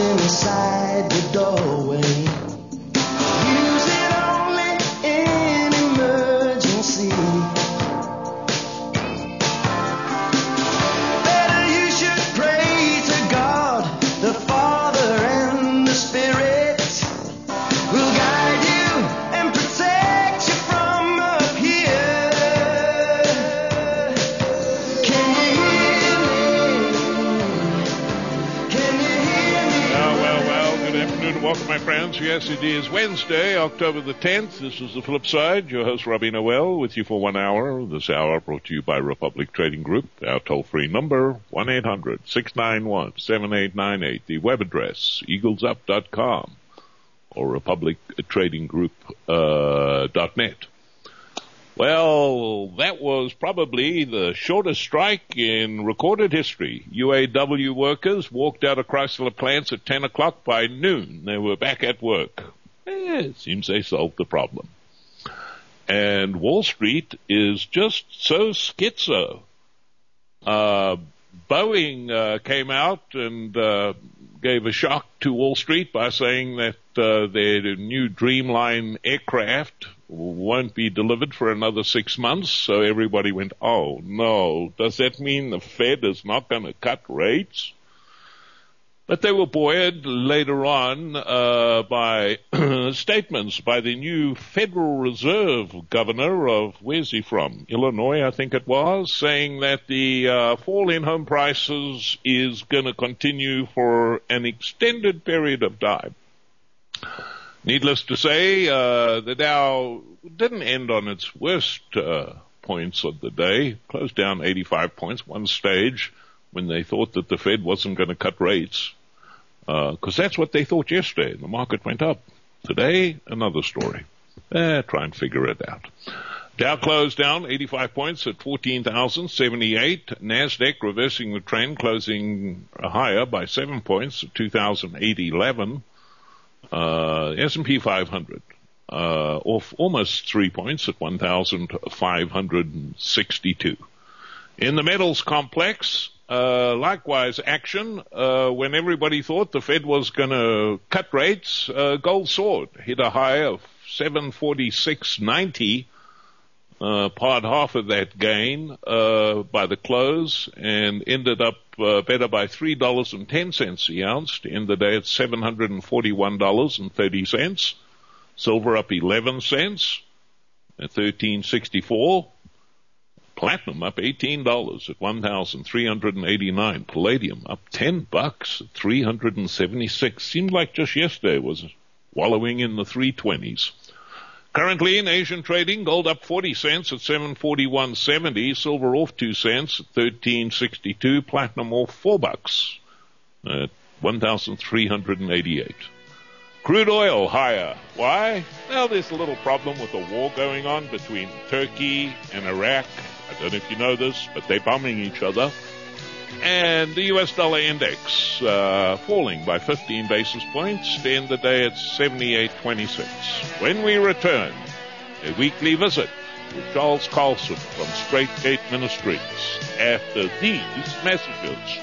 inside the doorway. Use it only in emergency. Better you should pray to God, the Father and the Spirit will guide you and protect you from up here. Can you hear me? Can you hear me? Well, good afternoon and welcome, my friends. Yes, it is Wednesday, October the 10th. This is The Flip Side. Your host, Robbie Noel, with you for 1 hour. This hour brought to you by Republic Trading Group. Our toll-free number, 1-800-691-7898. The web address, eaglesup.com or republictradinggroup.net. Well, that was probably the shortest strike in recorded history. UAW workers walked out of Chrysler plants at 10 o'clock. By noon, they were back at work. It seems they solved the problem. And Wall Street is just so schizo. Boeing came out and gave a shock to Wall Street by saying that their new Dreamline aircraft won't be delivered for another 6 months. So everybody went, oh no, does that mean the Fed is not going to cut rates? But they were buoyed later on by statements by the new Federal Reserve governor of, where's he from? Illinois, I think it was, saying that the fall in home prices is going to continue for an extended period of time. Needless to say, the Dow didn't end on its worst points of the day, closed down 85 points, one stage, when they thought that the Fed wasn't going to cut rates, because that's what they thought yesterday. The market went up. Today, another story. Try and figure it out. Dow closed down 85 points at 14,078. NASDAQ reversing the trend, closing higher by 7 points at 2,811. S&P 500 off almost 3 points at 1,562. In the metals complex, likewise action. When everybody thought the Fed was going to cut rates, gold soared, hit a high of 746.90, part half of that gain by the close, and ended up better by $3.10 the ounce to end the day at $741.30. Silver up 11 cents at $13.64. Platinum up $18 at $1,389. Palladium up $10 at $376. Seemed like just yesterday was wallowing in the 320s. Currently in Asian trading, gold up 40 cents at 741.70. Silver off 2 cents at 13.62. Platinum off $4 at 1,388. Crude oil higher. Why? Well, there's a little problem with the war going on between Turkey and Iraq. I don't know if you know this, but they're bombing each other. And the U.S. dollar index falling by 15 basis points to end the day at 78.26. When we return, a weekly visit with Charles Carlson from Straight Gate Ministries after these messages.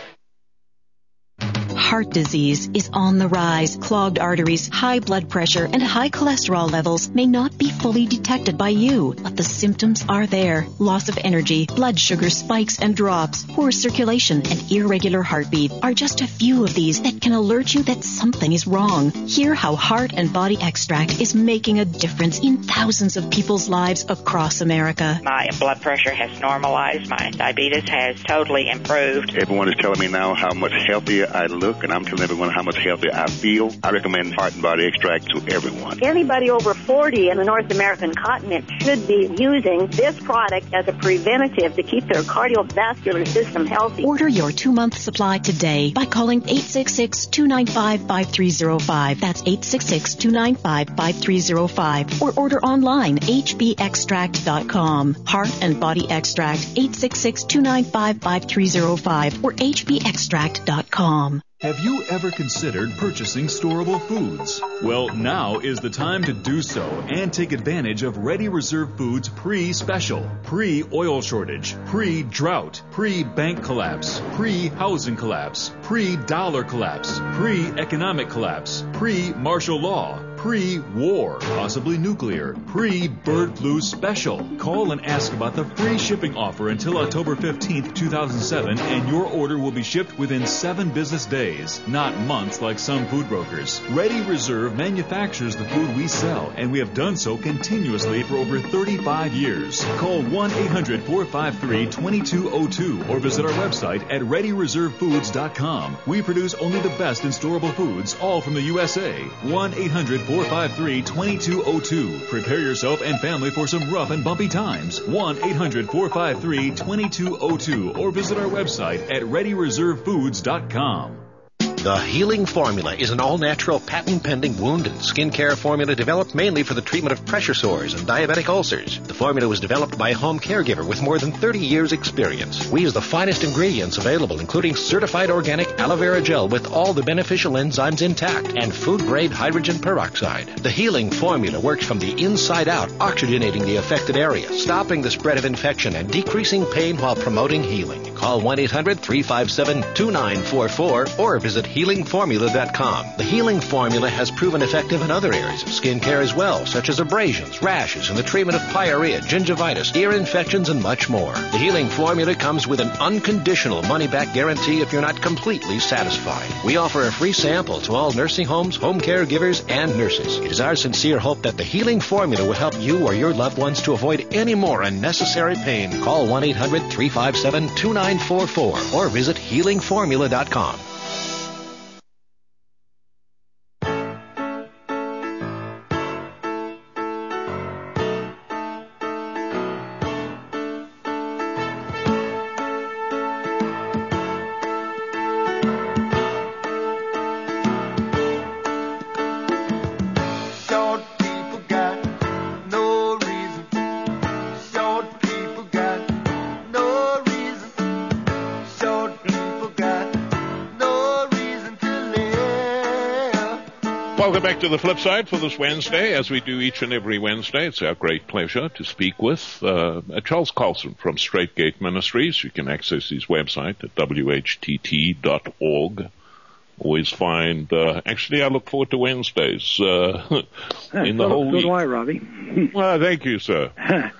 Heart disease is on the rise. Clogged arteries, high blood pressure, and high cholesterol levels may not be fully detected by you, but the symptoms are there. Loss of energy, blood sugar spikes and drops, poor circulation, and irregular heartbeat are just a few of these that can alert you that something is wrong. Hear how Heart and Body Extract is making a difference in thousands of people's lives across America. My blood pressure has normalized. My diabetes has totally improved. Everyone is telling me now how much healthier I look, and I'm telling everyone how much healthier I feel. I recommend Heart and Body Extract to everyone. Anybody over 40 in the North American continent should be using this product as a preventative to keep their cardiovascular system healthy. Order your 2-month supply today by calling 866-295-5305. That's 866-295-5305. Or order online, hbextract.com. Heart and Body Extract, 866-295-5305 or hbextract.com. Have you ever considered purchasing storable foods? Well, now is the time to do so and take advantage of Ready Reserve Foods pre-special, pre-oil shortage, pre-drought, pre-bank collapse, pre-housing collapse, pre-dollar collapse, pre-economic collapse, pre-martial law, pre-war, possibly nuclear, pre-bird flu special. Call and ask about the free shipping offer until October 15th, 2007, and your order will be shipped within 7 business days, not months like some food brokers. Ready Reserve manufactures the food we sell, and we have done so continuously for over 35 years. Call 1-800-453-2202 or visit our website at ReadyReserveFoods.com. We produce only the best in storable foods, all from the USA. 1-800-453-2202. Prepare yourself and family for some rough and bumpy times. 1-800-453-2202 or visit our website at ReadyReserveFoods.com. The Healing Formula is an all-natural, patent-pending wound and skin care formula developed mainly for the treatment of pressure sores and diabetic ulcers. The formula was developed by a home caregiver with more than 30 years' experience. We use the finest ingredients available, including certified organic aloe vera gel with all the beneficial enzymes intact and food-grade hydrogen peroxide. The Healing Formula works from the inside out, oxygenating the affected area, stopping the spread of infection, and decreasing pain while promoting healing. Call 1-800-357-2944 or visit HealingFormula.com. The Healing Formula has proven effective in other areas of skin care as well, such as abrasions, rashes, and the treatment of pyorrhea, gingivitis, ear infections, and much more. The Healing Formula comes with an unconditional money-back guarantee if you're not completely satisfied. We offer a free sample to all nursing homes, home caregivers, and nurses. It is our sincere hope that the Healing Formula will help you or your loved ones to avoid any more unnecessary pain. Call 1-800-357-2944 or visit HealingFormula.com. Welcome back to the flip side for this Wednesday. As we do each and every Wednesday, it's our great pleasure to speak with Charles Carlson from Straight Gate Ministries. You can access his website at whtt.org. Always find, actually I look forward to Wednesdays in the whole week. So do I, Robbie. Well, thank you, sir.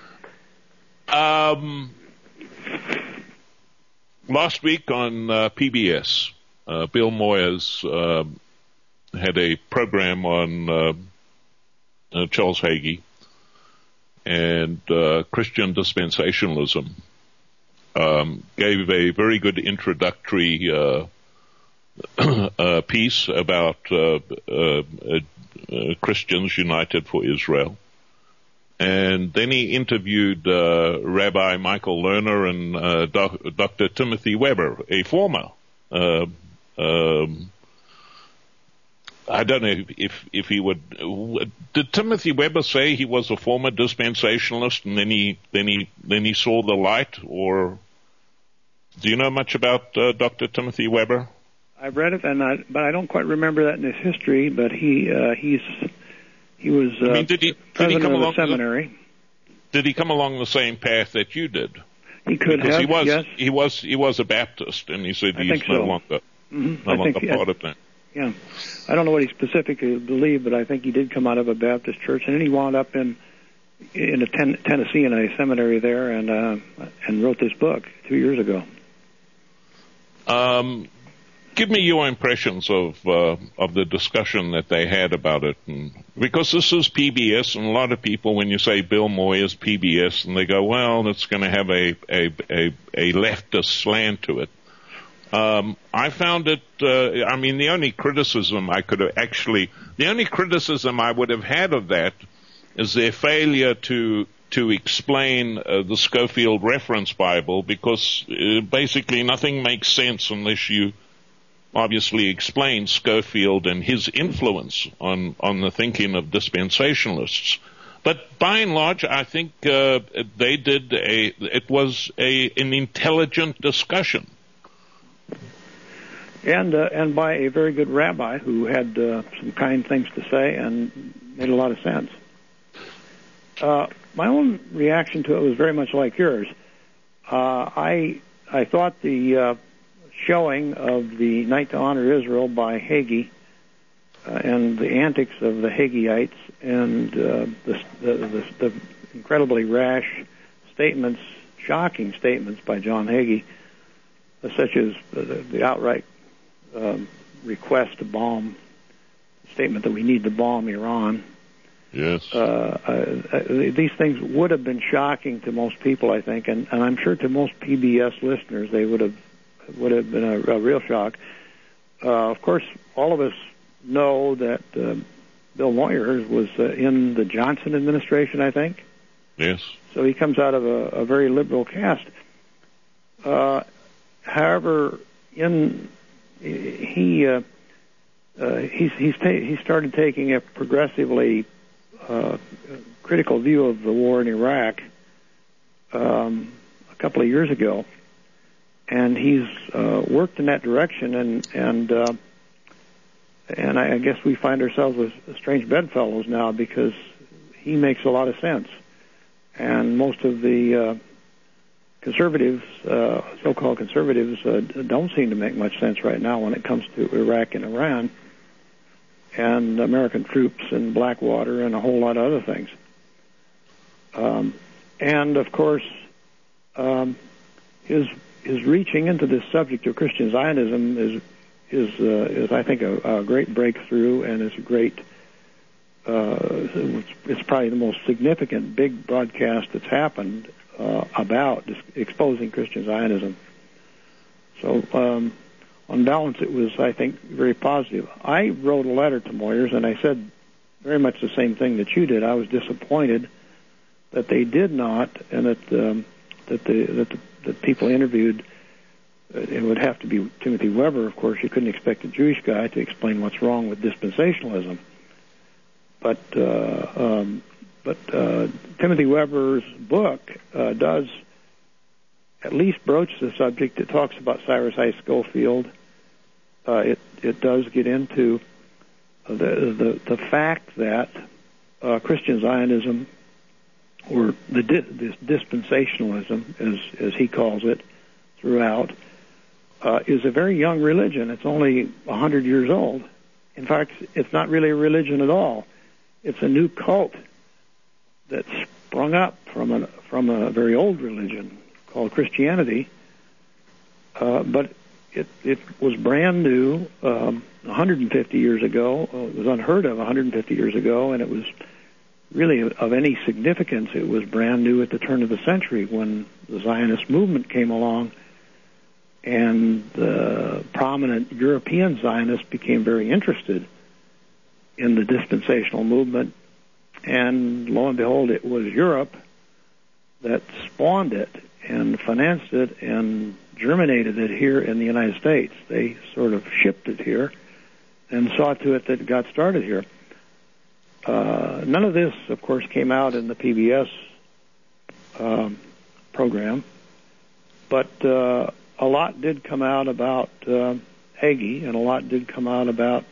Last week on PBS, Bill Moyers had a program on Charles Hagee and Christian dispensationalism. Gave a very good introductory piece about Christians United for Israel. And then he interviewed Rabbi Michael Lerner and Dr. Timothy Weber, a former I don't know if he would. Did Timothy Weber say he was a former dispensationalist and then he saw the light? Or do you know much about Dr. Timothy Weber? I've read it, but I don't quite remember that in his history. But he was did he president come of along the seminary. Did he come along the same path that you did? He could have. Yes. He was a Baptist, and he said he's no longer part of that. Yeah, I don't know what he specifically believed, but I think he did come out of a Baptist church, and then he wound up in Tennessee in a seminary there, and wrote this book 2 years ago. Give me your impressions of the discussion that they had about it, and because this is PBS, and a lot of people, when you say Bill Moyers PBS, and they go, well, it's going to have a leftist slant to it. I found it, the only criticism I would have had of that is their failure to explain the Scofield Reference Bible, because basically nothing makes sense unless you obviously explain Scofield and his influence on the thinking of dispensationalists. But by and large, I think it was an intelligent discussion. and by a very good rabbi who had some kind things to say and made a lot of sense. My own reaction to it was very much like yours. I thought the showing of the Night to Honor Israel by Hagee and the antics of the Hageites and the incredibly rash statements, shocking statements by John Hagee, such as the outright request to bomb, statement that we need to bomb Iran. Yes. These things would have been shocking to most people, I think, and I'm sure to most PBS listeners they would have been a real shock. Of course, all of us know that Bill Moyers was in the Johnson administration, I think. Yes. So he comes out of a very liberal caste. However, he started taking a progressively critical view of the war in Iraq a couple of years ago, and he's worked in that direction, and I guess we find ourselves with strange bedfellows now because he makes a lot of sense, and most of the conservatives, so-called conservatives, don't seem to make much sense right now when it comes to Iraq and Iran and American troops and Blackwater and a whole lot of other things. And of course, his reaching into this subject of Christian Zionism is I think a great breakthrough, and is a great. It's probably the most significant big broadcast that's happened about exposing Christian Zionism. So, on balance, it was, I think, very positive. I wrote a letter to Moyers, and I said very much the same thing that you did. I was disappointed that they did not, and that the people interviewed, it would have to be Timothy Weber, of course. You couldn't expect a Jewish guy to explain what's wrong with dispensationalism. But Timothy Weber's book does at least broach the subject. It talks about Cyrus I. Schofield. It does get into the fact that Christian Zionism, or this dispensationalism, as he calls it, throughout, is a very young religion. It's only 100 years old. In fact, it's not really a religion at all. It's a new cult that sprung up from a very old religion called Christianity, but it was brand new 150 years ago. It was unheard of 150 years ago, and it was really of any significance. It was brand new at the turn of the century when the Zionist movement came along, and the prominent European Zionists became very interested in the dispensational movement, and lo and behold, it was Europe that spawned it and financed it and germinated it here in the United States. They sort of shipped it here and saw to it that it got started here. None of this, of course, came out in the PBS program, but a lot did come out about Hagee, and a lot did come out about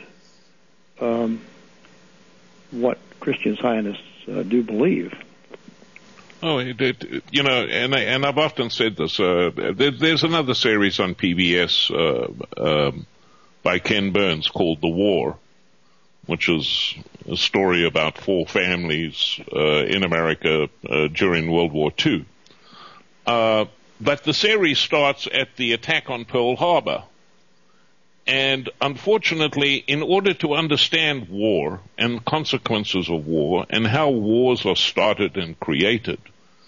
what Christian Zionists do believe. Oh, and I've often said this. There's another series on PBS by Ken Burns called The War, which is a story about 4 families in America during World War II. But the series starts at the attack on Pearl Harbor. And unfortunately, in order to understand war and consequences of war and how wars are started and created,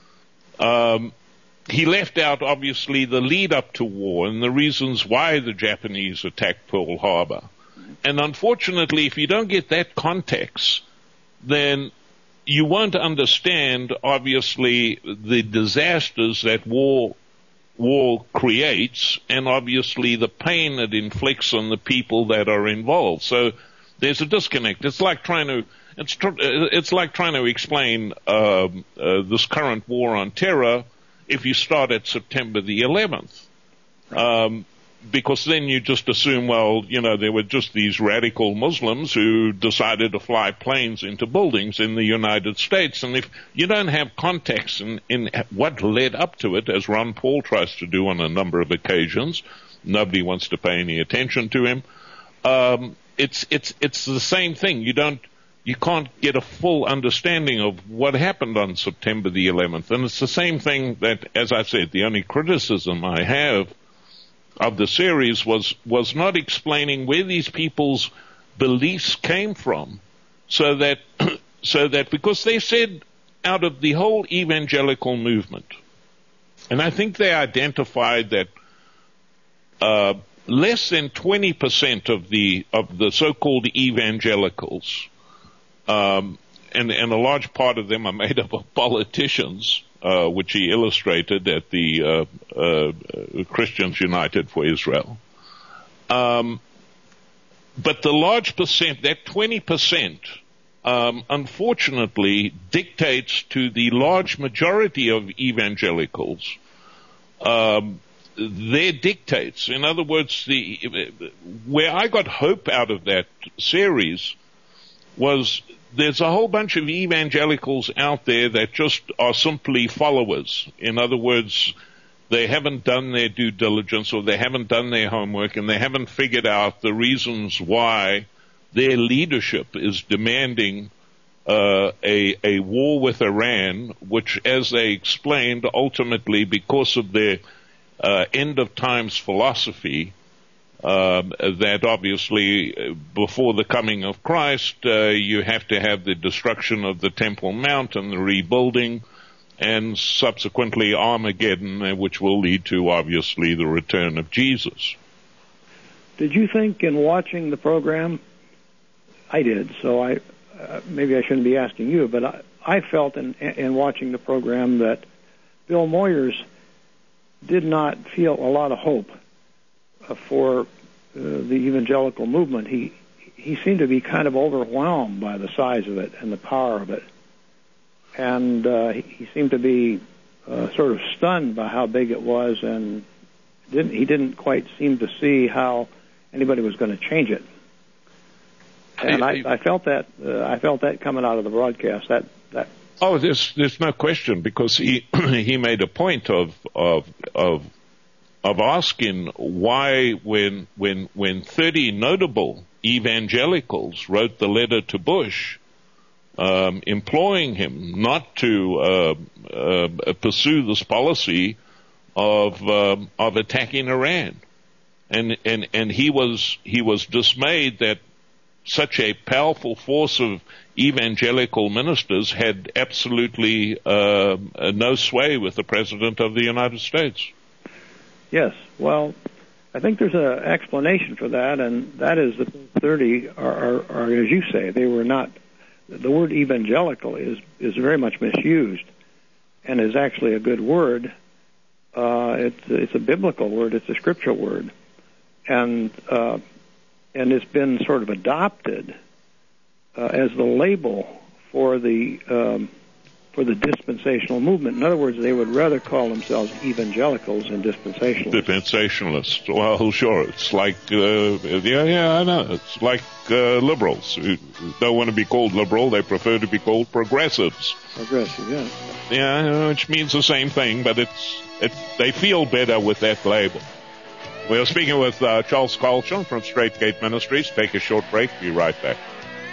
he left out, obviously, the lead up to war and the reasons why the Japanese attacked Pearl Harbor. And unfortunately, if you don't get that context, then you won't understand, obviously, the disasters that war creates, and obviously the pain it inflicts on the people that are involved. So there's a disconnect. It's like trying to explain this current war on terror if you start at September the 11th. because then you just assume, well, there were just these radical Muslims who decided to fly planes into buildings in the United States. And if you don't have context in what led up to it, as Ron Paul tries to do on a number of occasions, nobody wants to pay any attention to him. It's the same thing. You can't get a full understanding of what happened on September the 11th. And it's the same thing that, as I said, the only criticism I have of the series was not explaining where these people's beliefs came from, so that because they said out of the whole evangelical movement, and I think they identified that less than 20% of the so-called evangelicals, and a large part of them are made up of politicians, which he illustrated at the Christians United for Israel. But the large percent, that 20%, unfortunately dictates to the large majority of evangelicals their dictates. In other words, where I got hope out of that series was there's a whole bunch of evangelicals out there that just are simply followers. In other words, they haven't done their due diligence, or they haven't done their homework, and they haven't figured out the reasons why their leadership is demanding a war with Iran, which, as they explained, ultimately because of their end of times philosophy, that obviously before the coming of Christ, you have to have the destruction of the Temple Mount and the rebuilding, and subsequently Armageddon, which will lead to obviously the return of Jesus. Did you think in watching the program, I did, so maybe I shouldn't be asking you, but I felt in watching the program that Bill Moyers did not feel a lot of hope for the evangelical movement. He seemed to be kind of overwhelmed by the size of it and the power of it, and he seemed to be sort of stunned by how big it was, and he didn't quite seem to see how anybody was going to change it. And I felt that coming out of the broadcast. Oh, there's no question, because he made a point of asking why when 30 notable evangelicals wrote the letter to Bush, imploring him not to pursue this policy of attacking Iran, and he was dismayed that such a powerful force of evangelical ministers had absolutely no sway with the President of the United States. Yes, well, I think there's an explanation for that, and that is that 30 are, as you say, they were not. The word evangelical is very much misused, and is actually a good word. It's a biblical word. It's a scriptural word, and it's been sort of adopted as the label for the dispensational movement. In other words, they would rather call themselves evangelicals than dispensationalists. Dispensationalists. Well, sure. It's like, I know. It's like liberals who don't want to be called liberal. They prefer to be called progressives. Progressive, yeah. Yeah, which means the same thing, but they feel better with that label. We're speaking with Charles Colson from Straight Gate Ministries. Take a short break. Be right back.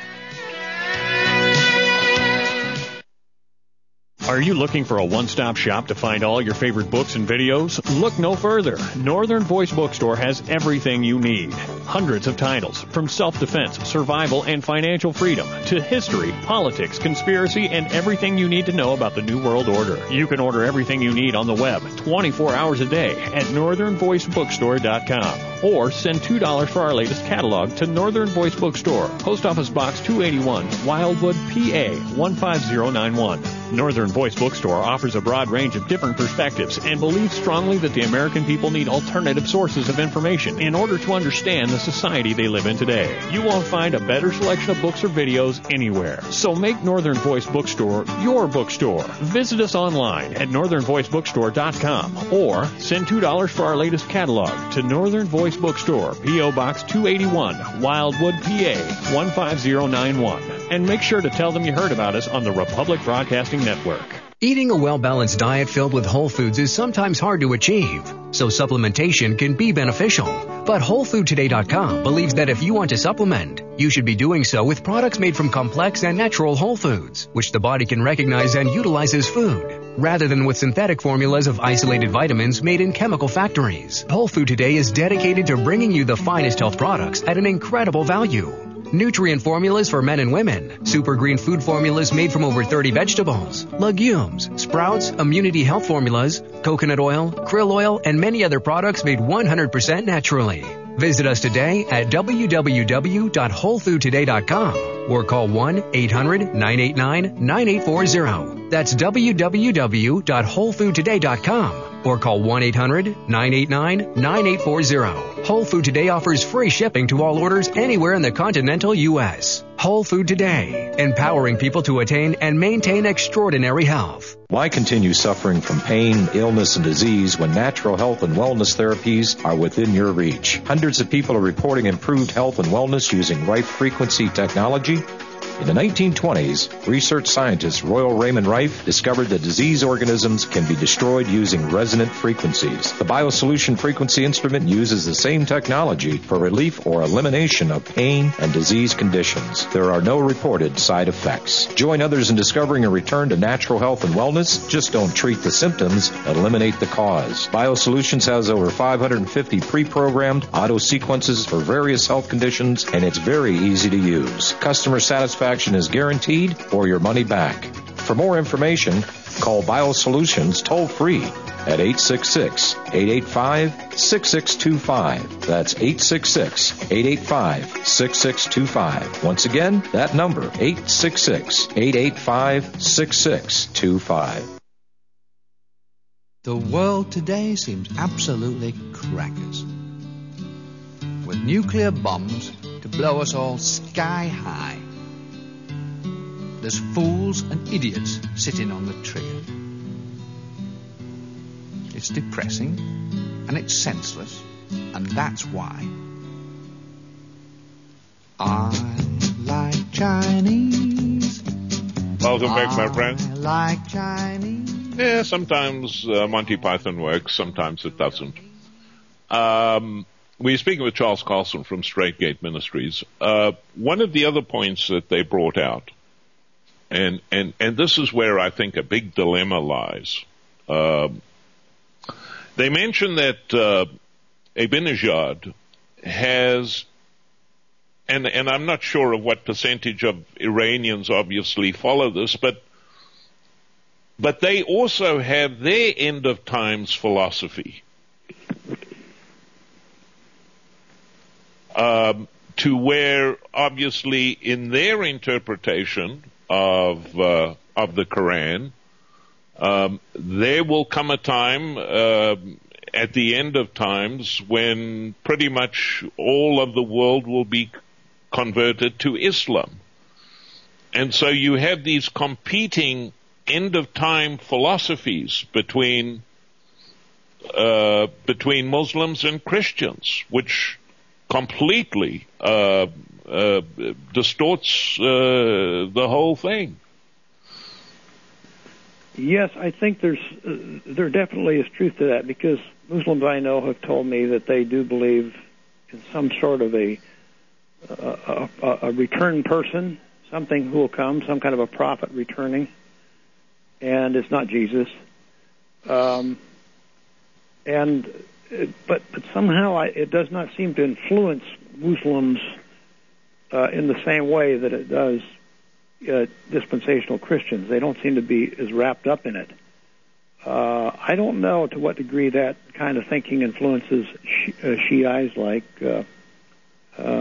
Are you looking for a one-stop shop to find all your favorite books and videos? Look no further. Northern Voice Bookstore has everything you need. Hundreds of titles, from self-defense, survival, and financial freedom, to history, politics, conspiracy, and everything you need to know about the New World Order. You can order everything you need on the web 24 hours a day at northernvoicebookstore.com. Or send $2 for our latest catalog to Northern Voice Bookstore, Post Office Box 281, Wildwood, PA 15091. Northern Voice Bookstore offers a broad range of different perspectives and believes strongly that the American people need alternative sources of information in order to understand the society they live in today. You won't find a better selection of books or videos anywhere. So make Northern Voice Bookstore your bookstore. Visit us online at northernvoicebookstore.com or send $2 for our latest catalog to Northern Voice Bookstore, P.O. Box 281, Wildwood, PA 15091. And make sure to tell them you heard about us on the Republic Broadcasting Network. Eating a well-balanced diet filled with whole foods is sometimes hard to achieve, so supplementation can be beneficial. But WholeFoodToday.com believes that if you want to supplement, you should be doing so with products made from complex and natural whole foods, which the body can recognize and utilize as food, rather than with synthetic formulas of isolated vitamins made in chemical factories. Whole Food Today is dedicated to bringing you the finest health products at an incredible value. Nutrient formulas for men and women, super green food formulas made from over 30 vegetables, legumes, sprouts, immunity health formulas, coconut oil, krill oil, and many other products made 100% naturally. Visit us today at www.wholefoodtoday.com or call 1-800-989-9840. That's www.wholefoodtoday.com or call 1-800-989-9840. Whole Food Today offers free shipping to all orders anywhere in the continental U.S. Whole Food Today, empowering people to attain and maintain extraordinary health. Why continue suffering from pain, illness, and disease when natural health and wellness therapies are within your reach? Hundreds of people are reporting improved health and wellness using Rife frequency technology. In the 1920s, research scientist Royal Raymond Rife discovered that disease organisms can be destroyed using resonant frequencies. The BioSolution frequency instrument uses the same technology for relief or elimination of pain and disease conditions. There are no reported side effects. Join others in discovering a return to natural health and wellness. Just don't treat the symptoms, eliminate the cause. BioSolutions has over 550 pre-programmed auto sequences for various health conditions, and it's very easy to use. Customer satisfaction is guaranteed or your money back. For more information, call BioSolutions toll-free at 866-885-6625. That's 866-885-6625. Once again, that number, 866-885-6625. The world today seems absolutely crackers, with nuclear bombs to blow us all sky high. There's fools and idiots sitting on the trigger. It's depressing and it's senseless, and that's why I like Chinese. Welcome back, my friend. I like Chinese. Yeah, sometimes Monty Python works, sometimes it doesn't. We're speaking with Charles Carlson from Straight Gate Ministries. One of the other points that they brought out, and this is where I think a big dilemma lies. They mentioned that Ahmadinejad has, and I'm not sure of what percentage of Iranians obviously follow this, but they also have their end of times philosophy. To where obviously in their interpretation of the Quran, there will come a time at the end of times when pretty much all of the world will be converted to Islam. And so you have these competing end of time philosophies between Muslims and Christians, which completely distorts the whole thing. Yes, I think there definitely is truth to that, because Muslims I know have told me that they do believe in some sort of a return person, something who will come, some kind of a prophet returning, and it's not Jesus. But somehow it does not seem to influence Muslims in the same way that it does dispensational Christians. They don't seem to be as wrapped up in it. I don't know to what degree that kind of thinking influences Shiites like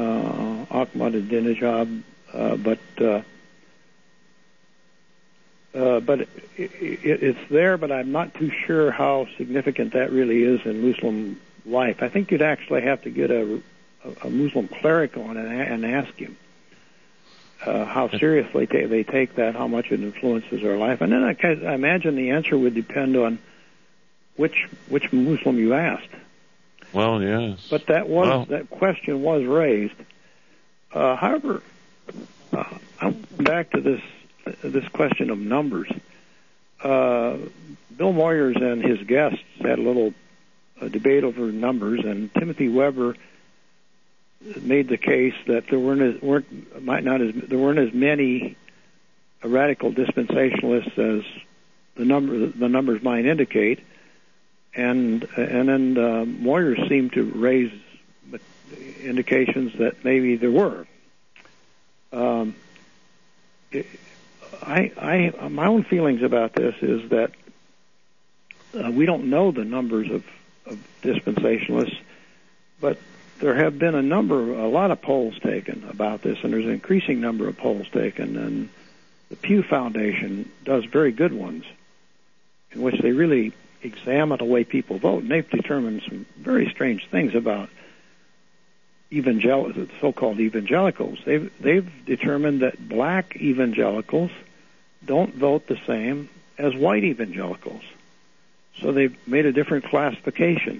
Ahmadinejad, but But it's there, but I'm not too sure how significant that really is in Muslim life. I think you'd actually have to get a Muslim cleric on and ask him how seriously they take that, how much it influences our life. And then I imagine the answer would depend on which Muslim you asked. Well, yes. But that question was raised. However, I'm back to this question of numbers. Bill Moyers and his guests had a little debate over numbers, and Timothy Weber made the case that there weren't as many radical dispensationalists as the numbers might indicate, and then Moyers seemed to raise indications that maybe there were. My own feelings about this is that we don't know the numbers of dispensationalists, but there have been a lot of polls taken about this, and there's an increasing number of polls taken, and the Pew Foundation does very good ones in which they really examine the way people vote, and they've determined some very strange things about so-called evangelicals. They've determined that black evangelicals don't vote the same as white evangelicals. So they've made a different classification.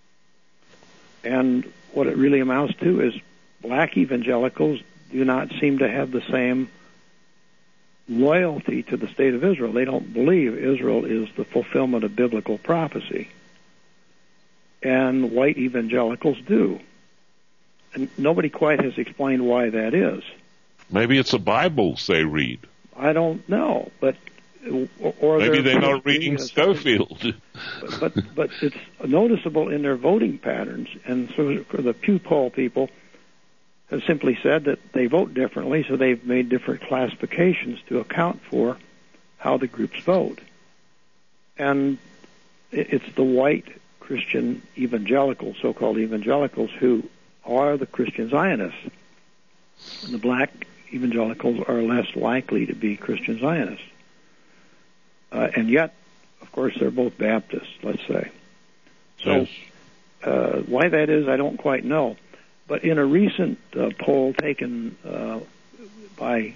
And what it really amounts to is black evangelicals do not seem to have the same loyalty to the state of Israel. They don't believe Israel is the fulfillment of biblical prophecy. And white evangelicals do. And nobody quite has explained why that is. Maybe it's the Bibles they read. I don't know, but maybe they're not reading Schofield. but it's noticeable in their voting patterns, and so the Pew poll people have simply said that they vote differently, so they've made different classifications to account for how the groups vote. And it's the white Christian evangelicals, so-called evangelicals, who are the Christian Zionists. And the black evangelicals are less likely to be Christian Zionists. And yet, of course, they're both Baptists, let's say. So why that is, I don't quite know. But in a recent poll taken by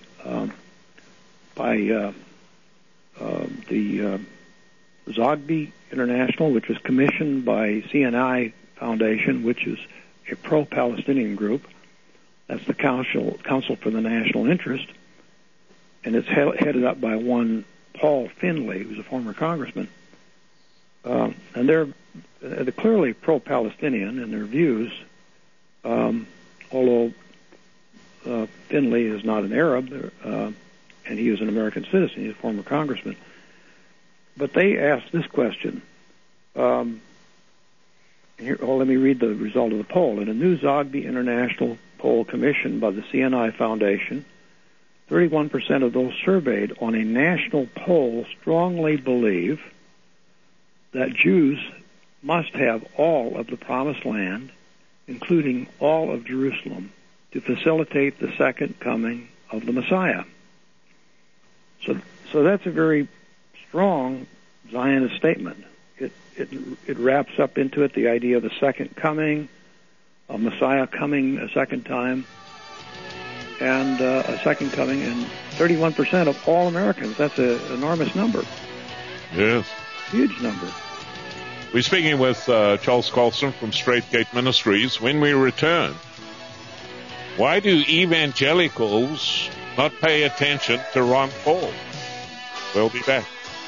the Zogby International, which was commissioned by CNI Foundation, which is a pro-Palestinian group. That's the Council for the National Interest, and it's headed up by one Paul Finley, who's a former congressman. And they're clearly pro-Palestinian in their views, although Finley is not an Arab, and he is an American citizen. He's a former congressman. But they asked this question. Let me read the result of the poll. In a new Zogby International poll commissioned by the CNI Foundation, 31% of those surveyed on a national poll strongly believe that Jews must have all of the Promised Land, including all of Jerusalem, to facilitate the second coming of the Messiah. So that's a very strong Zionist statement. It wraps up into it the idea of the second coming, a Messiah coming a second time, and a second coming, and 31% of all Americans. That's an enormous number. Yes. Huge number. We're speaking with Charles Colson from Straight Gate Ministries. When we return, why do evangelicals not pay attention to Ron Paul? We'll be back.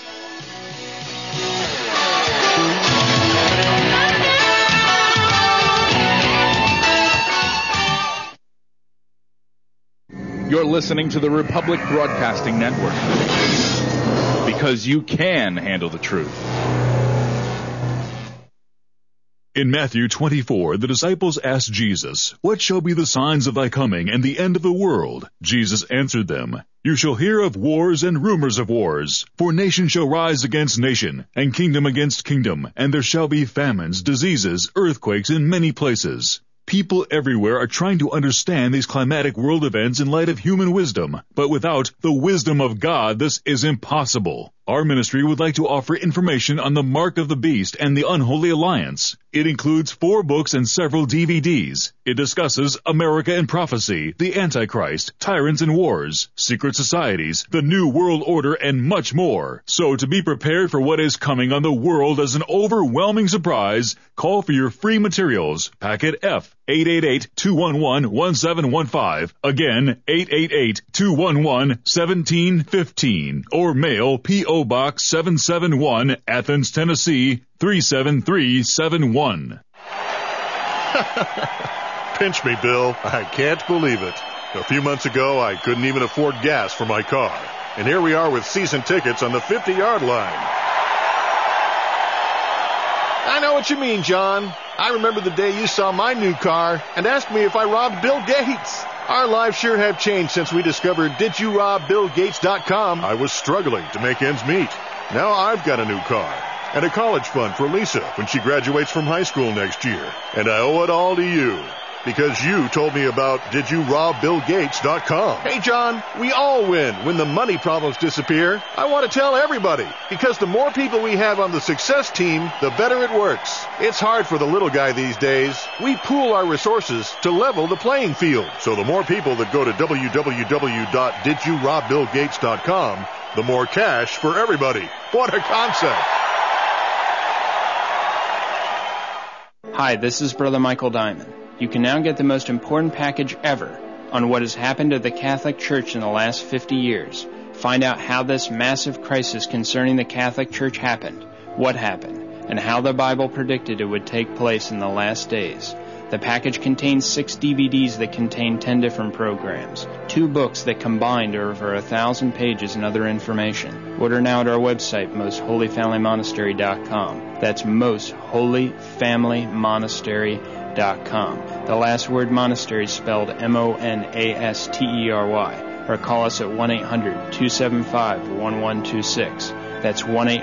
You're listening to the Republic Broadcasting Network, because you can handle the truth. In Matthew 24, the disciples asked Jesus, "What shall be the signs of thy coming and the end of the world?" Jesus answered them, "You shall hear of wars and rumors of wars, for nation shall rise against nation, and kingdom against kingdom, and there shall be famines, diseases, earthquakes in many places. People everywhere are trying to understand these climatic world events in light of human wisdom, but without the wisdom of God, this is impossible. Our ministry would like to offer information on the Mark of the Beast and the Unholy Alliance. It includes 4 books and several DVDs. It discusses America and prophecy, the Antichrist, tyrants and wars, secret societies, the New World Order, and much more. So to be prepared for what is coming on the world as an overwhelming surprise, call for your free materials. Packet F, 888-211-1715. Again, 888-211-1715. Or mail P.O. Box 771, Athens, Tennessee, 37371. Pinch me, Bill. I can't believe it. A few months ago, I couldn't even afford gas for my car. And here we are with season tickets on the 50-yard line. I know what you mean, John. I remember the day you saw my new car and asked me if I robbed Bill Gates. Our lives sure have changed since we discovered DidYouRobBillGates.com. I was struggling to make ends meet. Now I've got a new car and a college fund for Lisa when she graduates from high school next year. And I owe it all to you because you told me about DidYouRobBillGates.com. Hey, John, we all win when the money problems disappear. I want to tell everybody because the more people we have on the success team, the better it works. It's hard for the little guy these days. We pool our resources to level the playing field. So the more people that go to www.DidYouRobBillGates.com, the more cash for everybody. What a concept. Hi, this is Brother Michael Diamond. You can now get the most important package ever on what has happened to the Catholic Church in the last 50 years. Find out how this massive crisis concerning the Catholic Church happened, what happened, and how the Bible predicted it would take place in the last days. The package contains 6 DVDs that contain 10 different programs, 2 books that combined are over 1,000 pages and other information. Order now at our website, mostholyfamilymonastery.com. That's mostholyfamilymonastery.com. The last word monastery is spelled MONASTERY. Or call us at 1-800-275-1126. That's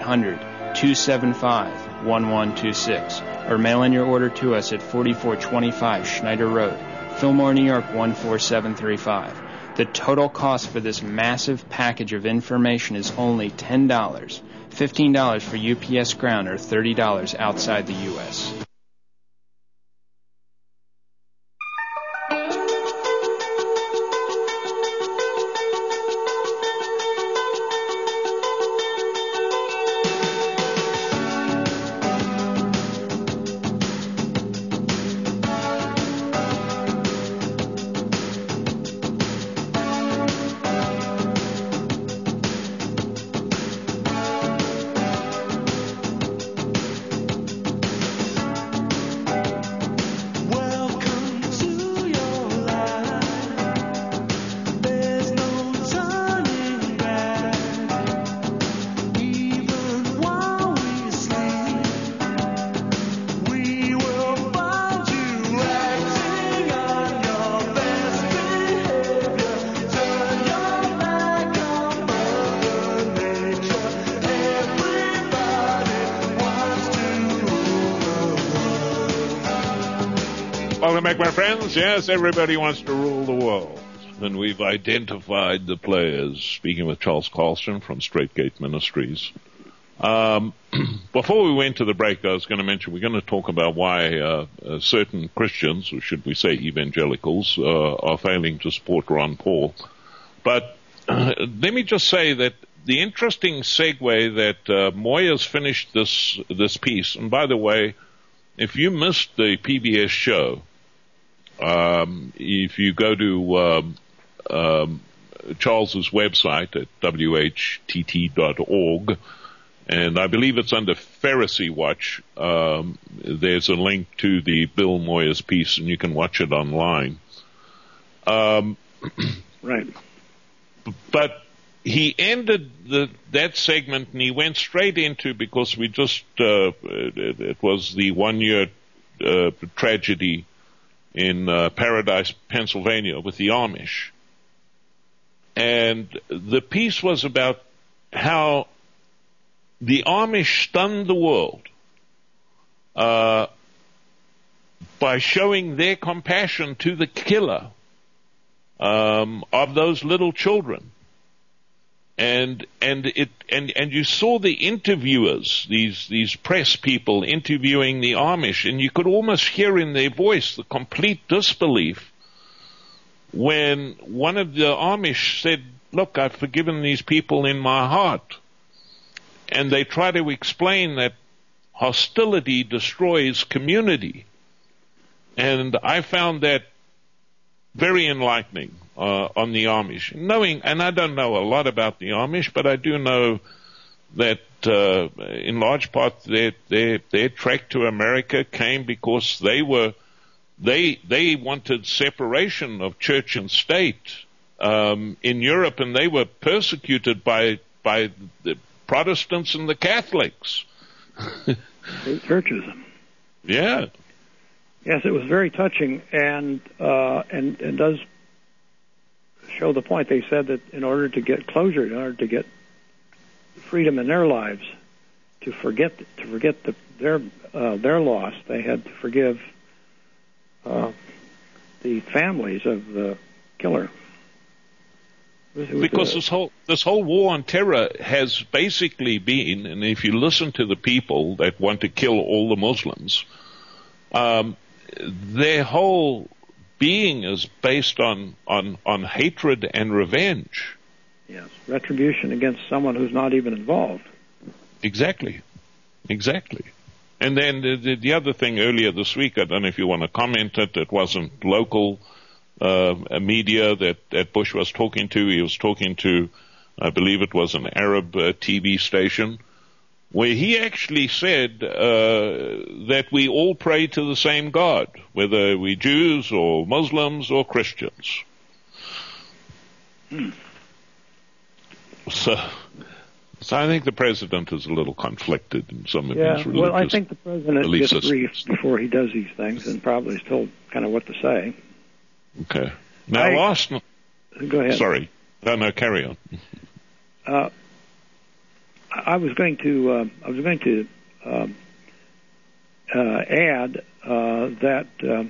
1-800-275-1126. Or mail in your order to us at 4425 Schneider Road, Fillmore, New York 14735. The total cost for this massive package of information is only $10, $15 for UPS Ground, or $30 outside the U.S. Welcome back, my friends. Yes, everybody wants to rule the world. And we've identified the players. Speaking with Charles Carlson from Straight Gate Ministries. Before we went to the break, I was going to mention we're going to talk about why certain Christians, or should we say evangelicals, are failing to support Ron Paul. But let me just say that the interesting segue that Moyer's finished this piece, and by the way, if you missed the PBS show, if you go to Charles's website at whtt.org, and I believe it's under Pharisee Watch, there's a link to the Bill Moyer's piece, and you can watch it online. Right. But he ended that segment, and he went straight into, because we just it was the 1-year tragedy in Paradise, Pennsylvania, with the Amish, and the piece was about how the Amish stunned the world by showing their compassion to the killer of those little children. And you saw the interviewers, these press people interviewing the Amish, and you could almost hear in their voice the complete disbelief when one of the Amish said, "Look, I've forgiven these people in my heart." And they try to explain that hostility destroys community. And I found that very enlightening on the Amish. And I don't know a lot about the Amish, but I do know that in large part their trek to America came because they wanted separation of church and state in Europe, and they were persecuted by the Protestants and the Catholics. Churches. Yeah. Yes, it was very touching, and does show the point. They said that in order to get closure, in order to get freedom in their lives, to forget their loss, they had to forgive the families of the killer. Because this whole war on terror has basically been, and if you listen to the people that want to kill all the Muslims, their whole being is based on hatred and revenge. Yes, retribution against someone who's not even involved. Exactly. And then the other thing earlier this week, I don't know if you want to comment it wasn't local media that Bush was talking to. He was talking to, I believe it was an Arab TV station, where he actually said that we all pray to the same God, whether we Jews or Muslims or Christians. So I think the president is a little conflicted in some of his religious beliefs. Well, I think the president gets briefed before he does these things and probably is told kind of what to say. Okay. Now, go ahead. Sorry. No, carry on. I was going to add that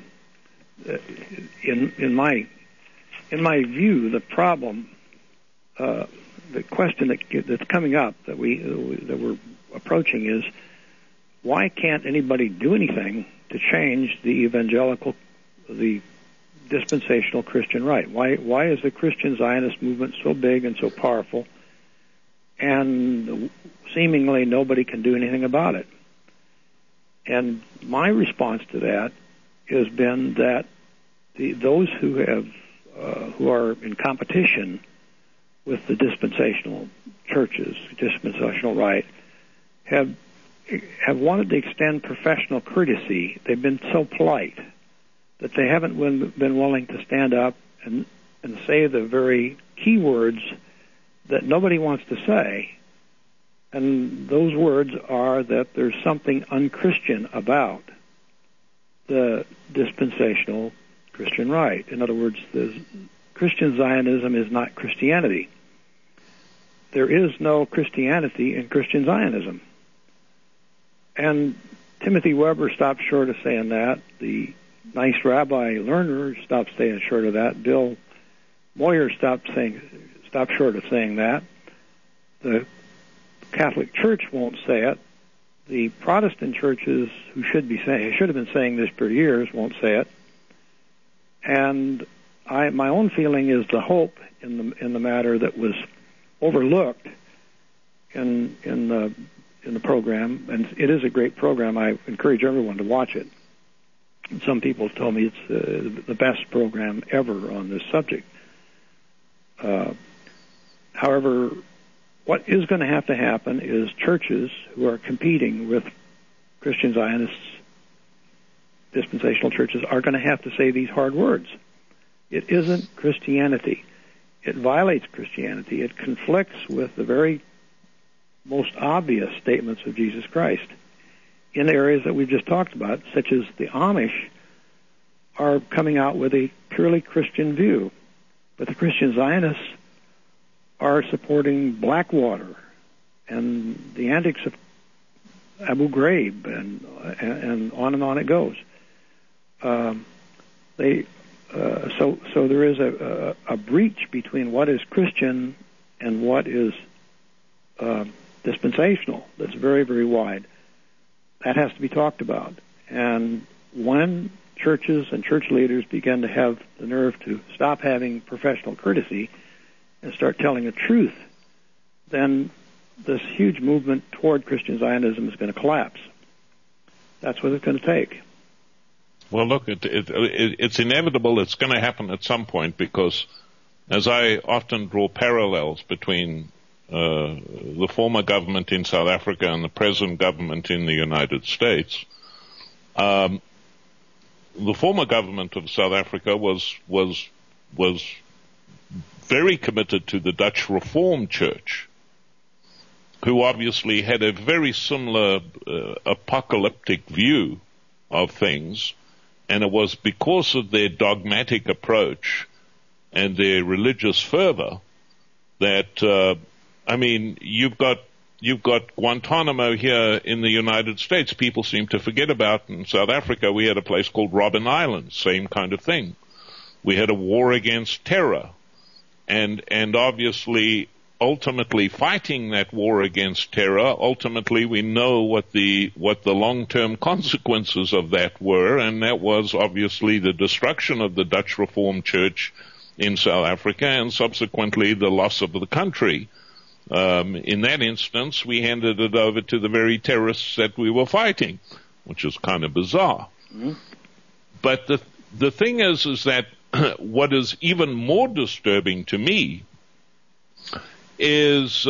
in my view, the problem, the question that's coming up that we're approaching is, why can't anybody do anything to change the dispensational Christian right? Why is the Christian Zionist movement so big and so powerful, and seemingly nobody can do anything about it? And my response to that has been that those who are in competition with the dispensational churches, dispensational right, have wanted to extend professional courtesy. They've been so polite that they haven't been willing to stand up and say the very key words that nobody wants to say. And those words are that there's something unchristian about the dispensational Christian right. In other words, Christian Zionism is not Christianity. There is no Christianity in Christian Zionism. And Timothy Weber stopped short of saying that. The nice Rabbi Lerner stopped staying short of that. Bill Moyer stopped short of saying that. The Catholic Church won't say it. The Protestant churches, who should have been saying this for years, won't say it. And my own feeling is the hope in the matter that was overlooked in the program, and it is a great program. I encourage everyone to watch it. Some people have told me it's the best program ever on this subject. However, what is going to happen is churches who are competing with Christian Zionists, dispensational churches, are going to have to say these hard words. It isn't Christianity. It violates Christianity. It conflicts with the very most obvious statements of Jesus Christ in areas that we've just talked about, such as the Amish are coming out with a purely Christian view, but the Christian Zionists are supporting Blackwater and the antics of Abu Ghraib, and on it goes. So there is a breach between what is Christian and what is dispensational that's very, very wide. That has to be talked about. And when churches and church leaders begin to have the nerve to stop having professional courtesy and start telling the truth, then this huge movement toward Christian Zionism is going to collapse. That's what it's going to take. Well, look, it's inevitable. It's going to happen at some point because, as I often draw parallels between the former government in South Africa and the present government in the United States, the former government of South Africa was very committed to the Dutch Reformed Church, who obviously had a very similar apocalyptic view of things, and it was because of their dogmatic approach and their religious fervor that, you've got Guantanamo here in the United States. People seem to forget about. In South Africa, we had a place called Robben Island, same kind of thing. We had a war against terror, and obviously, ultimately fighting that war against terror, ultimately we know what the long-term consequences of that were, and that was obviously the destruction of the Dutch Reformed Church in South Africa and subsequently the loss of the country. In that instance, we handed it over to the very terrorists that we were fighting, which is kind of bizarre. Mm-hmm. But the thing is that what is even more disturbing to me is,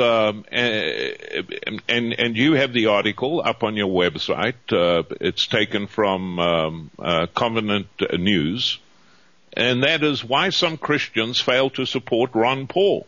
and you have the article up on your website. It's taken from Covenant News, and that is why some Christians fail to support Ron Paul.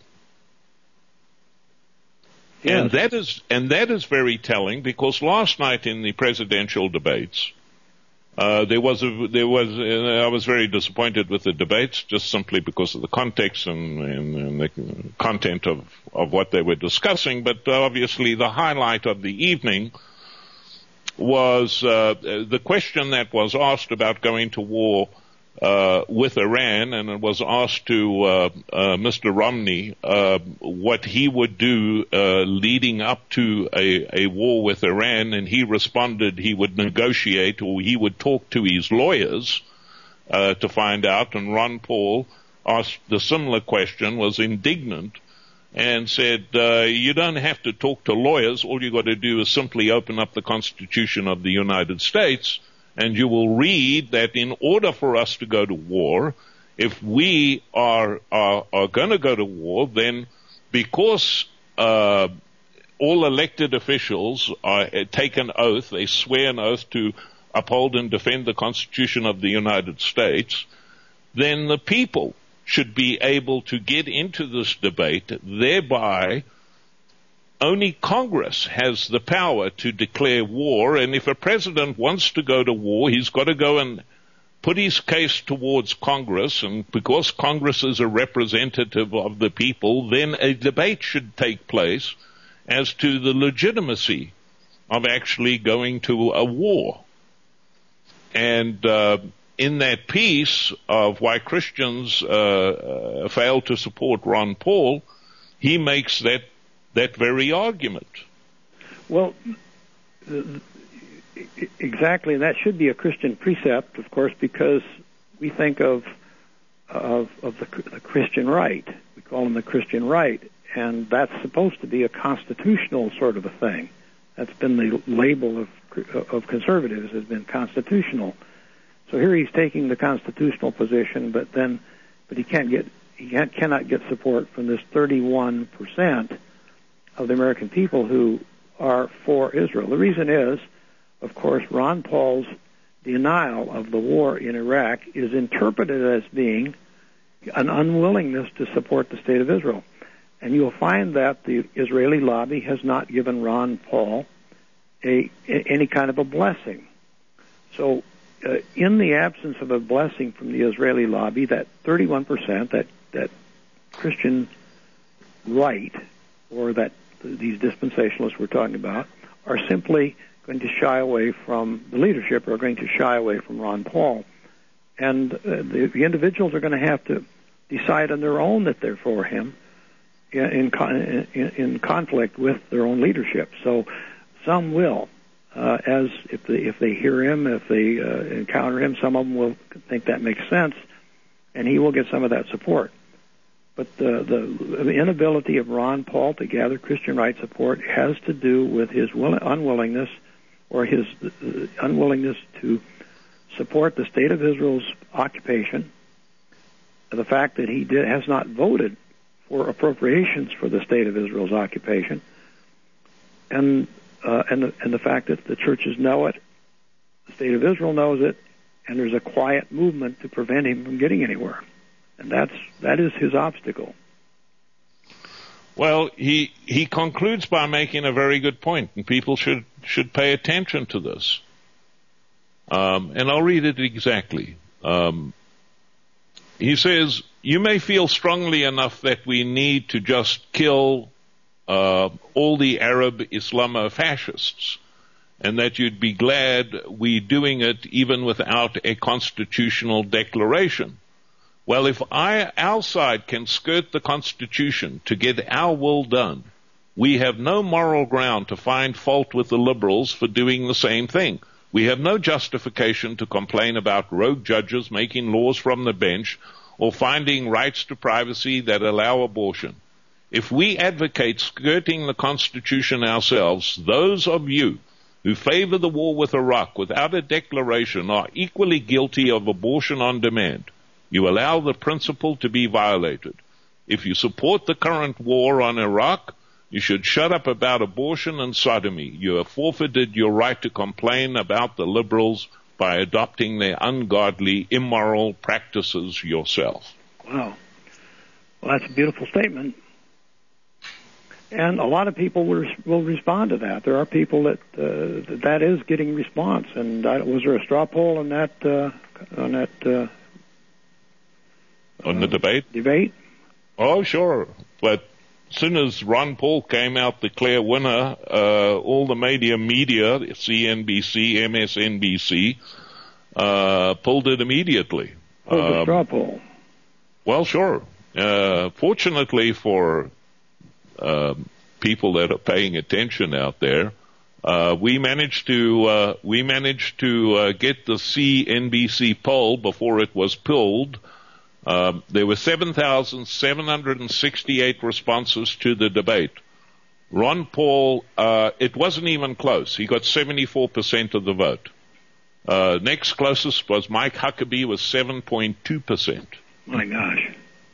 Yes. And that is very telling because last night in the presidential debates, I was very disappointed with the debates just simply because of the context and the content of what they were discussing. But obviously the highlight of the evening was the question that was asked about going to war with Iran, and it was asked to Mr. Romney what he would do leading up to a war with Iran, and he responded he would negotiate or he would talk to his lawyers to find out. And Ron Paul asked the similar question, was indignant, and said, you don't have to talk to lawyers. All you got to do is simply open up the Constitution of the United States, and you will read that in order for us to go to war, if we are going to go to war, then because all elected officials take an oath, they swear an oath to uphold and defend the Constitution of the United States, then the people should be able to get into this debate, thereby only Congress has the power to declare war, and if a president wants to go to war, he's got to go and put his case towards Congress, and because Congress is a representative of the people, then a debate should take place as to the legitimacy of actually going to a war. And in that piece of why Christians fail to support Ron Paul, he makes that very argument. Well, exactly. That should be a Christian precept, of course, because we think of the Christian right. We call them the Christian right, and that's supposed to be a constitutional sort of a thing. That's been the label of conservatives, has been constitutional. So here he's taking the constitutional position, but he cannot get support from this 31% of the American people who are for Israel. The reason is, of course, Ron Paul's denial of the war in Iraq is interpreted as being an unwillingness to support the state of Israel. And you'll find that the Israeli lobby has not given Ron Paul any kind of a blessing. So in the absence of a blessing from the Israeli lobby, that 31%, that Christian right, or that these dispensationalists we're talking about, are simply going to shy away from the leadership, or are going to shy away from Ron Paul. And the individuals are going to have to decide on their own that they're for him in conflict with their own leadership. So some will, as if they hear him, if they encounter him, some of them will think that makes sense, and he will get some of that support. But the inability of Ron Paul to gather Christian right support has to do with his unwillingness, or his unwillingness to support the State of Israel's occupation, the fact that he has not voted for appropriations for the State of Israel's occupation, and the fact that the churches know it, the State of Israel knows it, and there's a quiet movement to prevent him from getting anywhere. And that is his obstacle. Well, he concludes by making a very good point, and people should pay attention to this. And I'll read it exactly. He says, "You may feel strongly enough that we need to just kill all the Arab Islamo-fascists, and that you'd be glad we're doing it even without a constitutional declaration. Well, if our side can skirt the Constitution to get our will done, we have no moral ground to find fault with the liberals for doing the same thing. We have no justification to complain about rogue judges making laws from the bench or finding rights to privacy that allow abortion. If we advocate skirting the Constitution ourselves, those of you who favor the war with Iraq without a declaration are equally guilty of abortion on demand. You allow the principle to be violated. If you support the current war on Iraq, you should shut up about abortion and sodomy. You have forfeited your right to complain about the liberals by adopting their ungodly, immoral practices yourself." Wow. Well, that's a beautiful statement. And a lot of people will respond to that. There are people that is getting response. And was there a straw poll on that on the debate? Oh, sure. But as soon as Ron Paul came out the clear winner, all the media, CNBC, MSNBC, pulled it immediately. Pulled the straw poll. Well, sure. Fortunately for people that are paying attention out there, we managed to get the CNBC poll before it was pulled. There were 7,768 responses to the debate. Ron Paul, it wasn't even close. He got 74% of the vote. Next closest was Mike Huckabee with 7.2%. My gosh.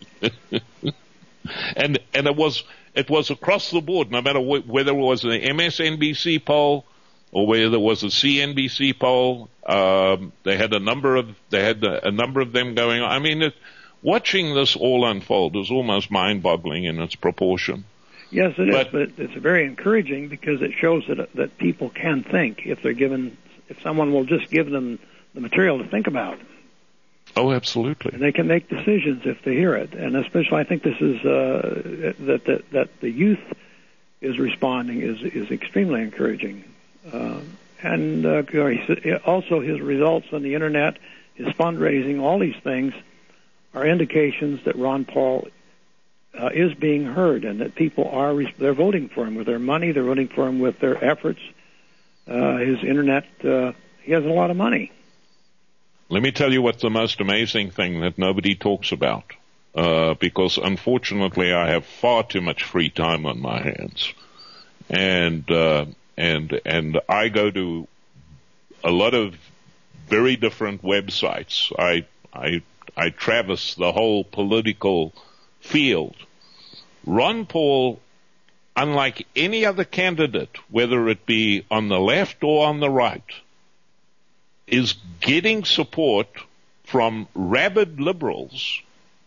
And it was across the board, no matter whether it was an MSNBC poll or whether it was a CNBC poll. They had a number of them going on. I mean, watching this all unfold is almost mind-boggling in its proportion. Yes, it is, but it's very encouraging because it shows that people can think if someone will just give them the material to think about. Oh, absolutely. And they can make decisions if they hear it. And especially, I think this is that the youth is responding is extremely encouraging. And also his results on the internet, his fundraising, all these things are indications that Ron Paul is being heard, and that people they're voting for him with their money, they're voting for him with their efforts. His internet, he has a lot of money. Let me tell you what's the most amazing thing that nobody talks about, because unfortunately I have far too much free time on my hands, and I go to a lot of very different websites. I traverse the whole political field. Ron Paul, unlike any other candidate, whether it be on the left or on the right, is getting support from rabid liberals,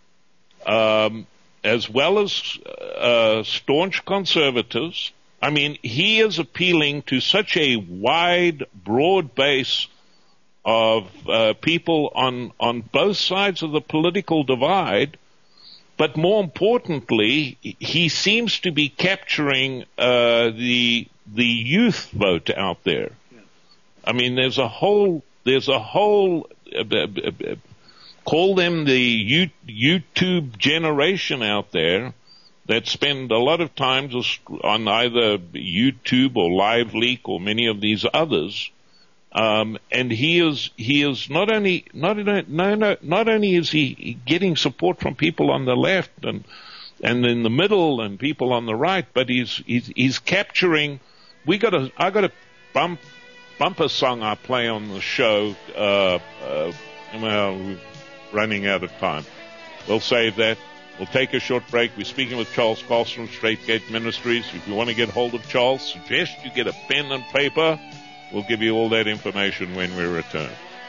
as well as staunch conservatives. I mean, he is appealing to such a wide, broad base of people on both sides of the political divide, but more importantly, he seems to be capturing the youth vote out there. I mean, there's a whole Call them the YouTube generation out there that spend a lot of time on either YouTube or LiveLeak or many of these others. And he is not only is he getting support from people on the left and in the middle and people on the right, but he's capturing. I got a bumper song I play on the show. Well, we're running out of time. We'll save that. We'll take a short break. We're speaking with Charles Carlson from Straight Gate Ministries. If you want to get hold of Charles, suggest you get a pen and paper. We'll give you all that information when we return.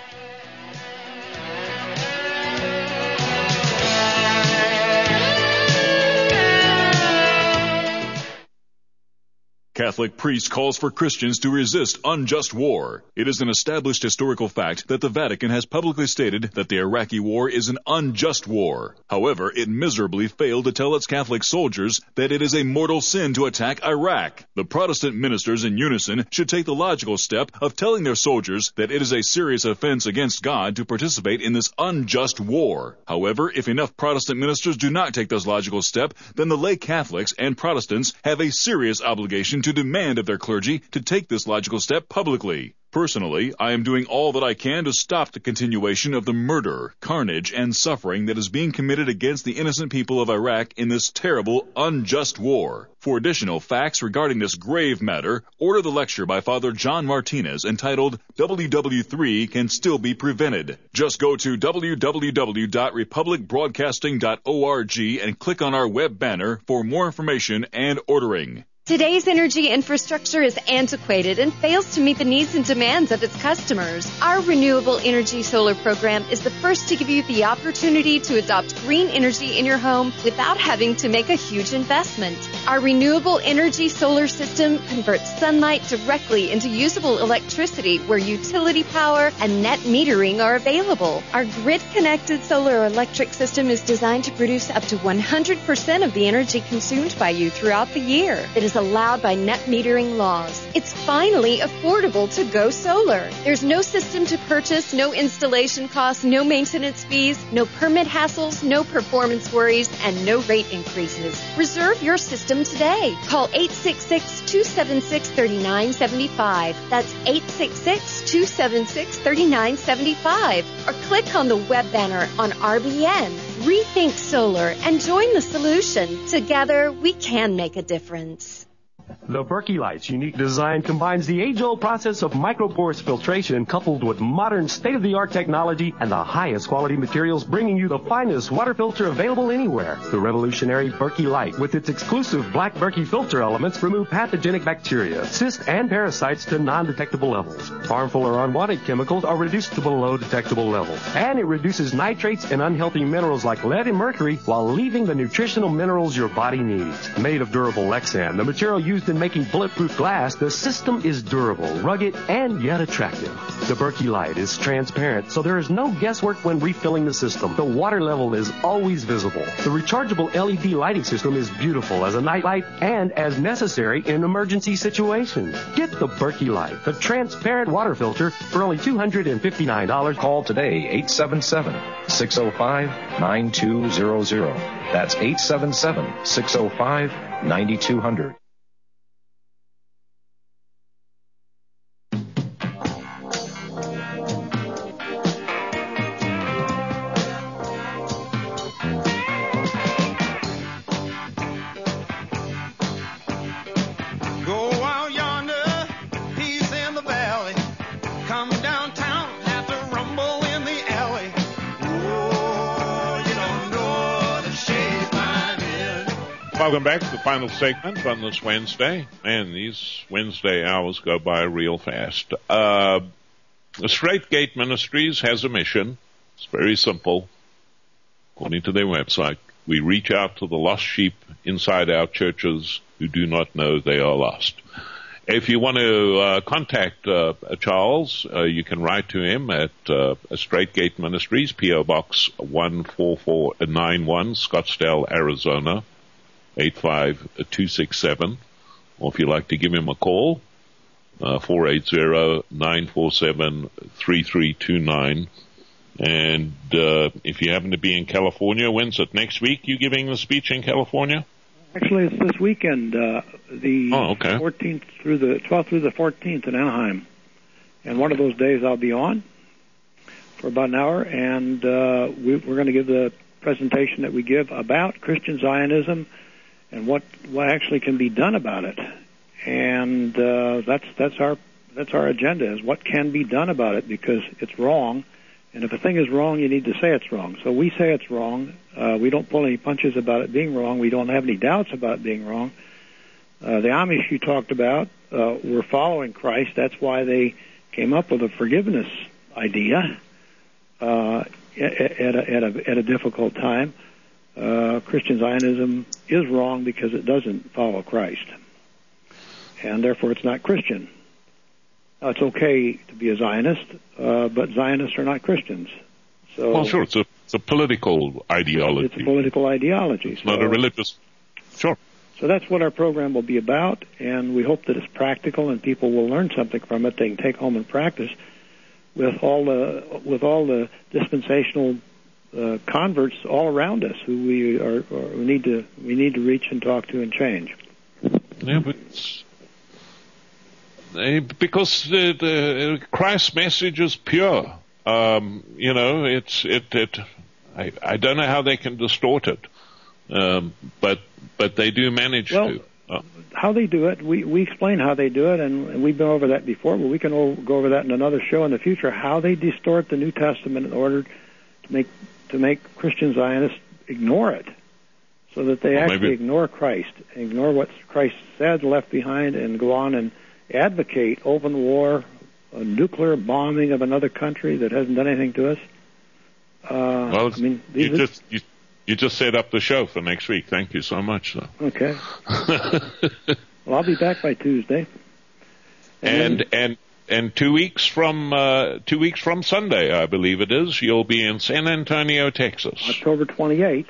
Catholic priest calls for Christians to resist unjust war. It is an established historical fact that the Vatican has publicly stated that the Iraqi war is an unjust war. However, it miserably failed to tell its Catholic soldiers that it is a mortal sin to attack Iraq. The Protestant ministers in unison should take the logical step of telling their soldiers that it is a serious offense against God to participate in this unjust war. However, if enough Protestant ministers do not take this logical step, then the lay Catholics and Protestants have a serious obligation to demand of their clergy to take this logical step publicly. Personally, I am doing all that I can to stop the continuation of the murder, carnage, and suffering that is being committed against the innocent people of Iraq in this terrible, unjust war. For additional facts regarding this grave matter, order the lecture by Father John Martinez entitled WW3 Can Still Be Prevented. Just go to www.republicbroadcasting.org and click on our web banner for more information and ordering. Today's energy infrastructure is antiquated and fails to meet the needs and demands of its customers. Our Renewable Energy Solar program is the first to give you the opportunity to adopt green energy in your home without having to make a huge investment. Our Renewable Energy Solar system converts sunlight directly into usable electricity where utility power and net metering are available. Our grid-connected solar electric system is designed to produce up to 100% of the energy consumed by you throughout the year. It is allowed by net metering laws. It's finally affordable to go solar. There's no system to purchase, no installation costs, no maintenance fees, no permit hassles, no performance worries, and no rate increases. Reserve your system today. Call 866-276-3975. That's 866-276-3975. Or click on the web banner on RBN. Rethink solar and join the solution. Together, we can make a difference. The Berkey Light's unique design combines the age-old process of microporous filtration coupled with modern state-of-the-art technology and the highest quality materials, bringing you the finest water filter available anywhere. The revolutionary Berkey Light, with its exclusive black Berkey filter elements, remove pathogenic bacteria, cysts, and parasites to non-detectable levels. Harmful or unwanted chemicals are reduced to below detectable levels. And it reduces nitrates and unhealthy minerals like lead and mercury while leaving the nutritional minerals your body needs. Made of durable Lexan, the material used in making bulletproof glass, the system is durable, rugged, and yet attractive. The Berkey Light is transparent, so there is no guesswork when refilling the system. The water level is always visible. The rechargeable LED lighting system is beautiful as a night light and as necessary in emergency situations. Get the Berkey Light, the transparent water filter, for only $259. Call today, 877-605-9200. That's 877-605-9200. Welcome back to the final segment on this Wednesday. Man, these Wednesday hours go by real fast. The Straight Gate Ministries has a mission. It's very simple. According to their website, we reach out to the lost sheep inside our churches who do not know they are lost. If you want to contact Charles, you can write to him at Straight Gate Ministries, P.O. Box 14491, Scottsdale, Arizona, 85267, or if you'd like to give him a call, 480-947-3329. And if you happen to be in California, when's it? Next week you giving the speech in California? Actually, it's this weekend, the 14th through the 12th through the 14th in Anaheim. And one of those days I'll be on for about an hour, and we're going to give the presentation that we give about Christian Zionism and what actually can be done about it. And that's our agenda, is what can be done about it, because it's wrong. And if a thing is wrong, you need to say it's wrong. So we say it's wrong. We don't pull any punches about it being wrong. We don't have any doubts about it being wrong. The Amish you talked about were following Christ. That's why they came up with a forgiveness idea at a difficult time. Christian Zionism is wrong because it doesn't follow Christ, and therefore it's not Christian. Now, it's okay to be a Zionist, but Zionists are not Christians. So, well, sure, it's a political ideology. It's a political ideology. It's not a religious. Sure. So that's what our program will be about, and we hope that it's practical and people will learn something from it they can take home and practice with all the dispensational converts all around us who we need to reach and talk to and change. Yeah, but because the Christ's message is pure. I don't know how they can distort it, but they do manage to. How they do it, we explain how they do it, and we've been over that before, but we can go over that in another show in the future, how they distort the New Testament in order to make Christian Zionists ignore it, so that they actually ignore Christ, ignore what Christ said, left behind, and go on and advocate open war, a nuclear bombing of another country that hasn't done anything to us. You just set up the show for next week. Thank you so much, sir. Okay. Well, I'll be back by Tuesday. And 2 weeks from Sunday, I believe it is, you'll be in San Antonio, Texas. October 28th,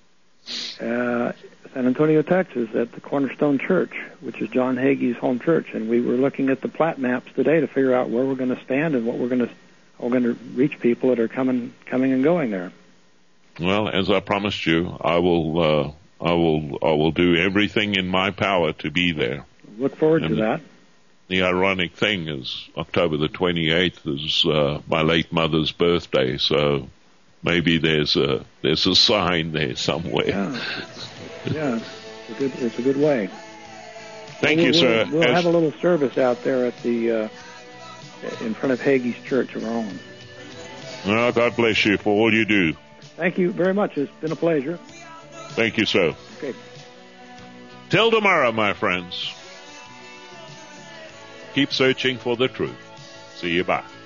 San Antonio, Texas, at the Cornerstone Church, which is John Hagee's home church. And we were looking at the plat maps today to figure out where we're going to stand and how we're going to reach people that are coming and going there. Well, as I promised you, I will do everything in my power to be there. Look forward to that. The ironic thing is October the 28th is my late mother's birthday, so maybe there's a sign there somewhere. Yeah, it's a good way. Thank you, sir. We'll have a little service out there at the in front of Hagee's church of our own. Well, God bless you for all you do. Thank you very much. It's been a pleasure. Thank you, sir. Okay. Till tomorrow, my friends. Keep searching for the truth. See you. Bye.